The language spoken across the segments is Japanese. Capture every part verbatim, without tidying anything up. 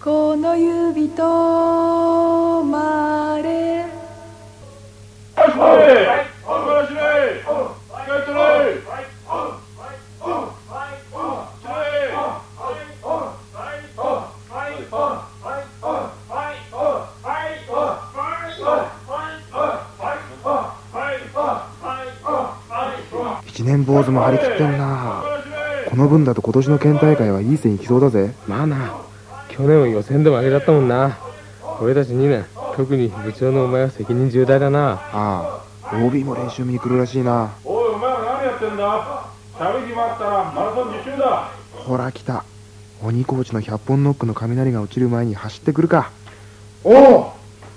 この指とまれ。 一年坊主も張り切ってんな。この分だと今年の県大会はいい線いきそうだぜ。 まあな、去年は予選で負けだったもんな。俺たちにねん、特に部長のお前は責任重大だな。 ああ、オービー も練習見に来るらしいな。 おい、お前は何やってんだ。喋り決まったらマラソン実習だ。 ほら来た。鬼コーチのひゃっぽんノックの雷が落ちる前に走ってくるか。 おお。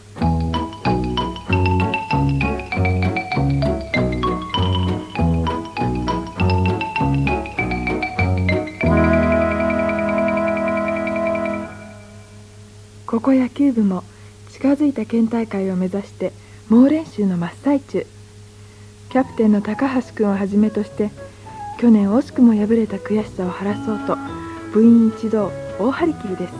ここ野球部も近づいた県大会を目指して猛練習の真っ最中。キャプテンの高橋君をはじめとして去年惜しくも敗れた悔しさを晴らそうと部員一同大張り切りです。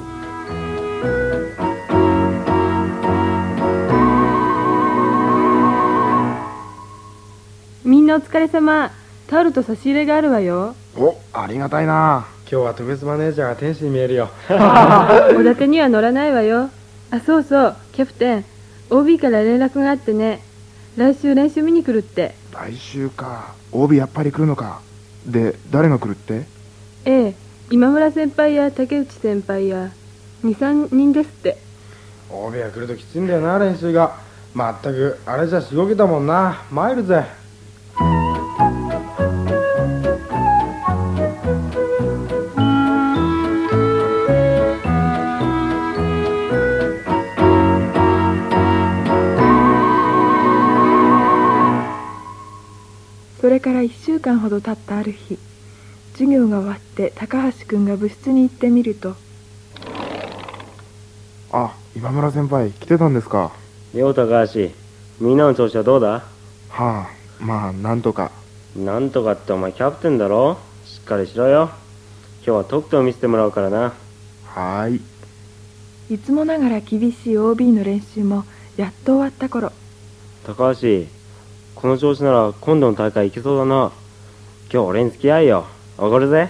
みんなお疲れ様。タオルと差し入れがあるわよ。 お、ありがたいな。 今日は特別マネージャーが天使に見えるよ。 おだてには乗らないわよ。あ、そうそう、キャプテン オービー から連絡があってね、来週練習見に来るって。 来週か。 オービー やっぱり来るのか。で、誰が来るって？ ええ、今村先輩や竹内先輩やにさんにんですって。 オービー が来るときついんだよな、練習が。まったくあれじゃしごけたもんな。参るぜ。 それからいっしゅうかんほど経ったある日、授業が終わって高橋君が部室に行ってみると。 あ、今村先輩来てたんですか。 よう高橋、みんなの調子はどうだ？ はあ、まあなんとか。 なんとかってお前キャプテンだろ。しっかりしろよ。今日は特訓を見せてもらうからな。 はーい。 いつもながら厳しい オービー の練習もやっと終わった頃。 高橋、この調子なら今度の大会行けそうだな。今日俺に付き合いよ。おごるぜ。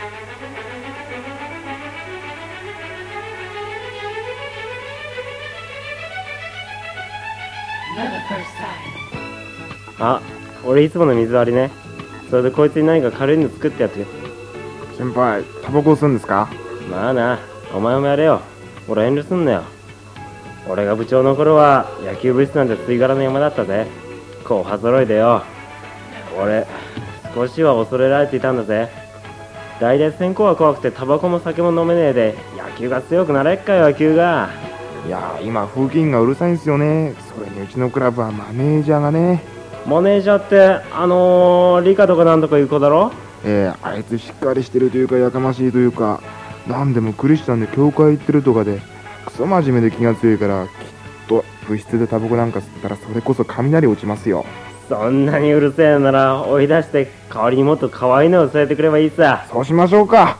あ、俺いつもの水割りね。それでこいつに何か軽いの作ってやって。 先輩、タバコ吸うんですか？ まあな、お前もやれよ。俺遠慮すんなよ。俺が部長の頃は野球部室なんて吸い殻の山だったぜ。後輩揃いでよ。俺少しは恐れられていたんだぜ。大体先行は怖くてタバコも酒も飲めねえで、野球が強くなれっかよ、野球が。 いや、今風紀委員がうるさいんすよね。それにうちのクラブはマネージャーがね。 マネージャーってあのー、理科とかなんとかいう子だろ。 えー、あいつしっかりしてるというかやかましいというか、なんでもクリスチャンで教会行ってるとかでクソ真面目で気が強いから、きっと部室でタバコなんか吸ったらそれこそ雷落ちますよ。 そんなにうるせえなら追い出して代わりにもっと可愛いのを添えてくればいいさ。 そうしましょうか。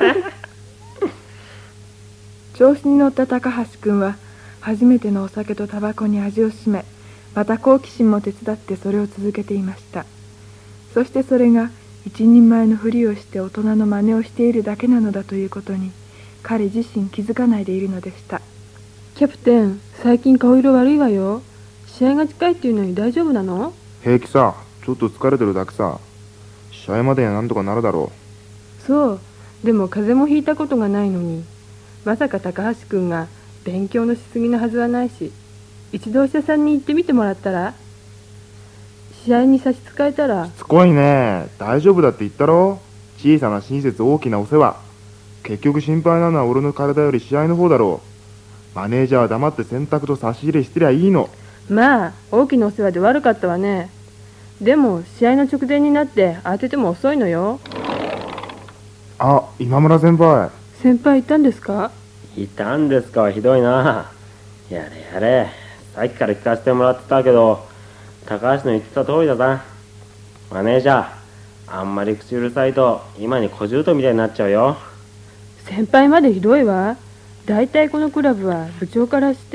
調子に乗った高橋君は初めてのお酒とタバコに味を占め、また好奇心も手伝ってそれを続けていました。そしてそれが一人前のふりをして大人の真似をしているだけなのだということに彼自身気づかないでいるのでした。 キャプテン、最近顔色悪いわよ。試合が近いっていうのに大丈夫なの？ 平気さ、ちょっと疲れてるだけさ。試合までにはなんとかなるだろう。そう、でも風邪もひいたことがないのに、まさか高橋君が勉強のしすぎのはずはないし、一度お医者さんに行ってみてもらったら？試合に差し支えたら。 しつこいね。大丈夫だって言ったろ。小さな親切大きなお世話。結局心配なのは俺の体より試合の方だろう。マネージャーは黙って洗濯と差し入れしてりゃいいの。 まあ大きなお世話で悪かったわね。でも試合の直前になって当てても遅いのよ。 あ、今村先輩。 先輩いたんですか？ いたんですかはひどいな。やれやれ、さっきから聞かせてもらってたけど、高橋の言ってた通りだな。マネージャー、あんまり口うるさいと今に小獣みたいになっちゃうよ。 先輩までひどいわ。 だいたいこのクラブは部長からして。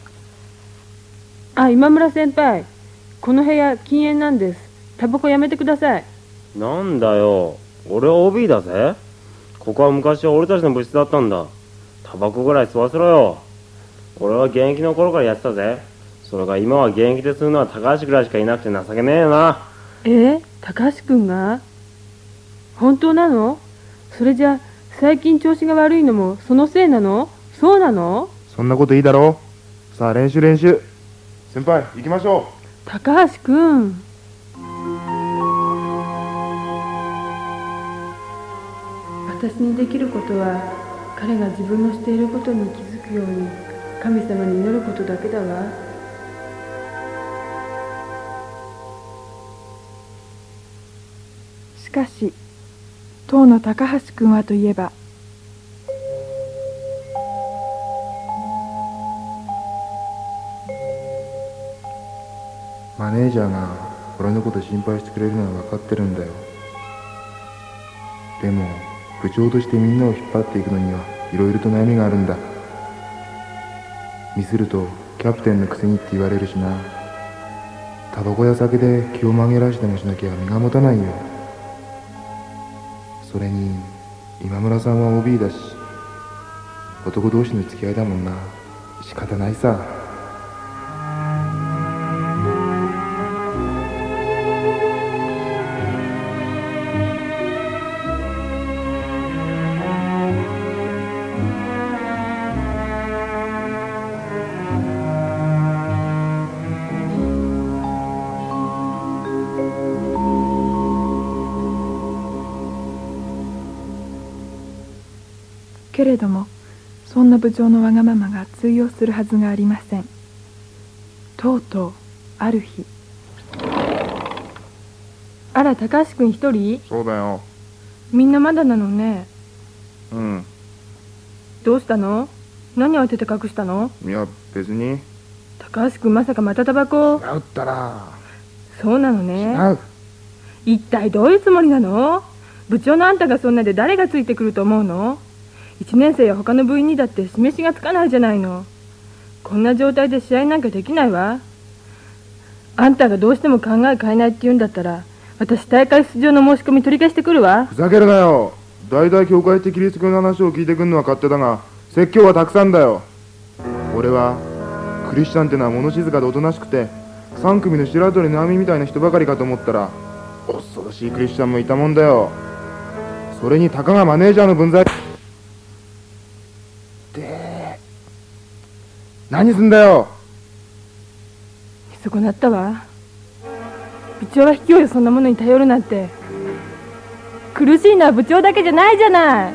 あ、今村先輩、この部屋禁煙なんです。タバコやめてください。 なんだよ、俺は オービー だぜ。ここは昔は俺たちの部室だったんだ。タバコぐらい吸わせろよ。俺は現役の頃からやってたぜ。それが今は現役で吸うのは高橋ぐらいしかいなくて情けねえよな。 えー、高橋君が？本当なの？それじゃ最近調子が悪いのもそのせいなの？そうなの？ そんなこといいだろう。さあ練習練習。先輩行きましょう。 高橋君。私にできることは彼が自分のしていることに気づくように神様に祈ることだけだわ。 しかし当の高橋君はといえば、 マネージャーが俺のこと心配してくれるのは分かってるんだよ。でも部長としてみんなを引っ張っていくのにはいろいろと悩みがあるんだ。ミスるとキャプテンのくせにって言われるしな。タバコや酒で気を紛らわしてもしなきゃ身が持たないよ。それに今村さんは オービー だし、男同士の付き合いだもんな。仕方ないさ。 けれどもそんな部長のわがままが通用するはずがありません。とうとうある日。 あら、高橋君一人？ そうだよ。 みんなまだなのね。 うん。 どうしたの？何を当てて隠したの？ いや別に。 高橋君まさかまたタバコ？ 違うったら。 そうなのね。 違う。 一体どういうつもりなの？部長のあんたがそんなで誰がついてくると思うの？一年生や他の部員にだって示しがつかないじゃないの。こんな状態で試合なんかできないわ。あんたがどうしても考え変えないって言うんだったら、私大会出場の申し込み取り消してくるわ。 ふざけるなよ。大々教会的キリスト教の話を聞いてくるのは勝手だが、説教はたくさんだよ。俺はクリスチャンってのは物静かでおとなしくて三組の白鳥直美みたいな人ばかりかと思ったら、恐ろしいクリスチャンもいたもんだよ。それにたかがマネージャーの分際で、何すんだよ。 見損なったわ。部長は卑怯よ、そんなものに頼るなんて。苦しいのは部長だけじゃないじゃない。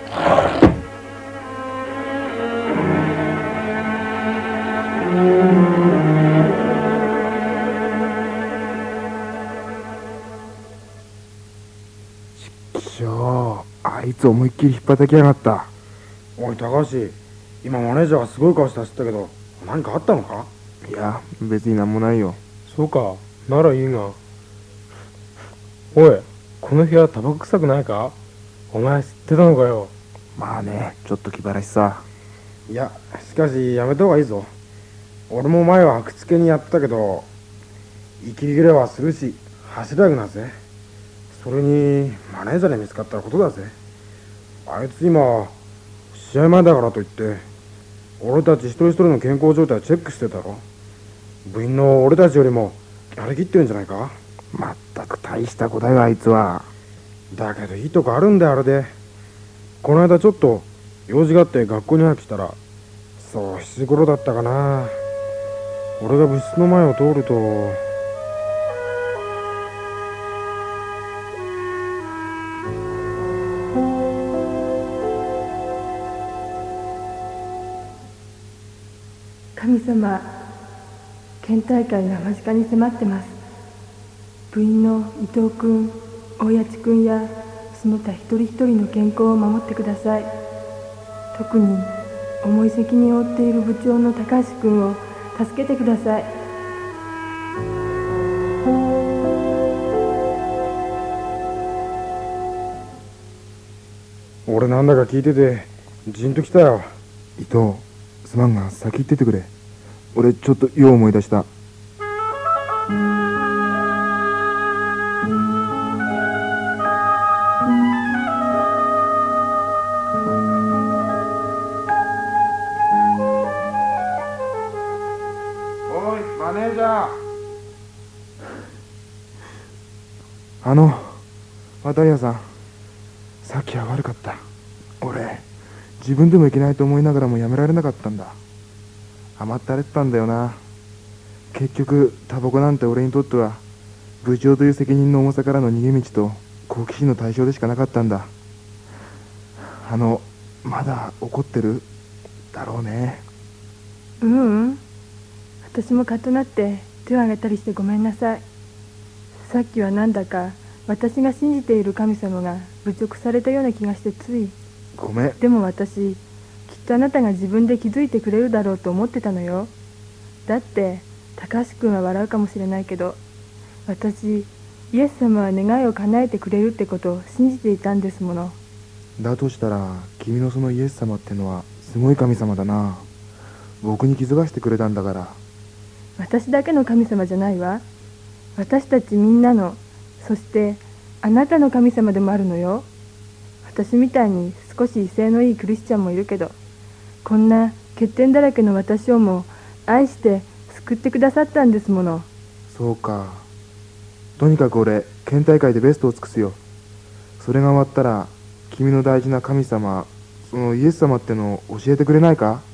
ちょあいつ思いっきり引っ叩きやがった。 おい高橋、今マネージャーがすごい顔して走ったけど何かあったのか？ いや別になんもないよ。 そうか、ならいいが。おい、この部屋タバコ臭くないか？お前知ってたのかよ。 まあね、ちょっと気晴らしさ。 いやしかしやめた方がいいぞ。俺も前は白つけにやったけど息切れはするし走らなくなるぜ。それにマネージャーに見つかったらことだぜ。あいつ今試合前だからといって俺たち一人一人の健康状態をチェックしてたろ。部員の俺たちよりもやりきってるんじゃないか。 まったく大した子だよあいつは。 だけどいいとこあるんだよあれで。この間ちょっと用事があって学校に早く来たら、そうしちじ頃だったかな。俺が部室の前を通ると、 神様、県大会が間近に迫ってます。部員の伊藤君、大谷地君やその他一人一人の健康を守ってください。特に重い責任を負っている部長の高橋君を助けてください。 俺なんだか聞いててジンときたよ。 伊藤、すまんが先行っててくれ。俺ちょっとよう思い出した。 おいマネージャー。 あの渡屋さん、さっきは悪かった。俺自分でもいけないと思いながらもやめられなかったんだ。甘ったれてたんだよな。結局タバコなんて俺にとっては部長という責任の重さからの逃げ道と好奇心の対象でしかなかったんだ。あのまだ怒ってるだろうね。 ううん私もカッとなって手を挙げたりしてごめんなさい。さっきはなんだか私が信じている神様が侮辱されたような気がしてつい。 ごめん。 でも私きっとあなたが自分で気づいてくれるだろうと思ってたのよ。だって高橋君は笑うかもしれないけど、私イエス様は願いを叶えてくれるってことを信じていたんですもの。 だとしたら君のそのイエス様ってのはすごい神様だな。僕に気づかせてくれたんだから。 私だけの神様じゃないわ。私たちみんなの、そしてあなたの神様でもあるのよ。私みたいに少し威勢のいいクリスチャンもいるけど、こんな欠点だらけの私をも愛して救ってくださったんですもの。 そうか。とにかく俺県大会でベストを尽くすよ。それが終わったら君の大事な神様、そのイエス様ってのを教えてくれないか？